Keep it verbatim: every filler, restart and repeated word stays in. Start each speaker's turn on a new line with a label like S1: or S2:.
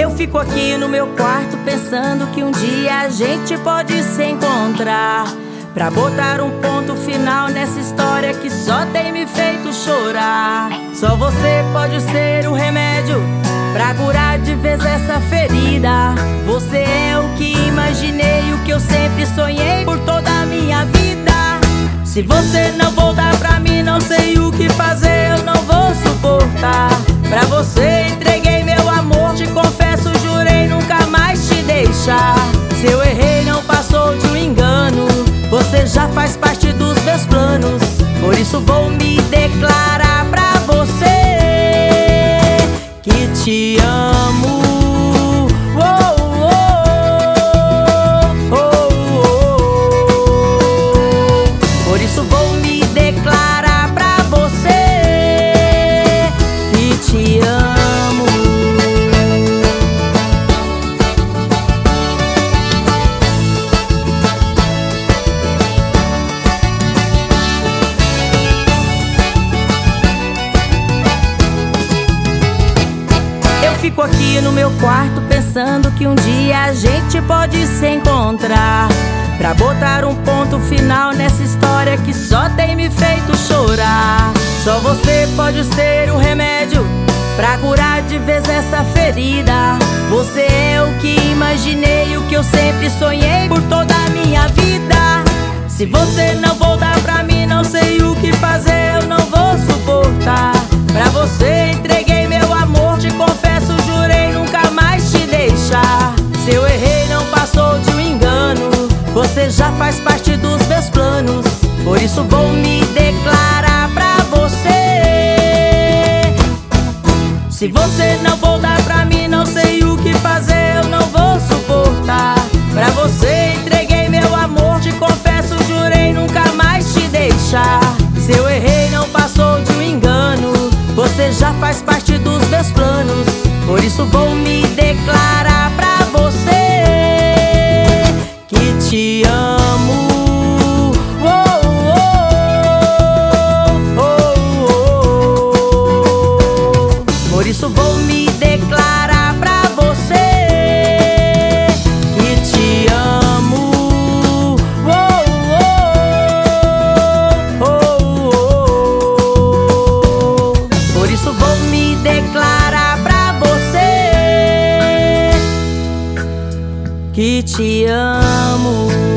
S1: Eu fico aqui no meu quarto pensando que um dia a gente pode se encontrar, pra botar um ponto final nessa história que só tem me feito chorar. Só você pode ser o remédio pra curar de vez essa ferida. Você é o que imaginei, o que eu sempre sonhei por toda a minha vida. Se você não voltar pra mim, não sei o que fazer, eu não vou suportar. Pra você entreguei meu amor, te confesso, jurei nunca mais te deixar. Se eu errei, não passou de um engano, você já faz parte dos meus planos. Por isso vou me declarar pra você que te amo. Oh, oh, oh, oh, oh. Por isso vou me declarar pra você que te amo. Fico aqui no meu quarto pensando que um dia a gente pode se encontrar, pra botar um ponto final nessa história que só tem me feito chorar. Só você pode ser o remédio pra curar de vez essa ferida. Você é o que imaginei, o que eu sempre sonhei por toda a minha vida. Se você não voltar pra mim, não sei o que fazer, eu não vou suportar. Pra você entreguei meu amor, te confesso, jurei nunca mais te deixar. Se eu errei, não passou de um engano, você já faz parte dos meus planos. Por isso vou me declarar pra você. Se você não voltar pra mim, não sei o que fazer, eu não vou suportar. Pra você entreguei meu amor, te confesso, jurei nunca mais te deixar. Se eu errei, não passou de um engano, você já faz parte dos meus planos. Por isso vou me declarar pra você que te amo. Oh, oh, oh, oh, oh. Por isso vou me declarar pra você que te amo. Oh, oh, oh, oh. Por isso vou me declarar pra você que te amo.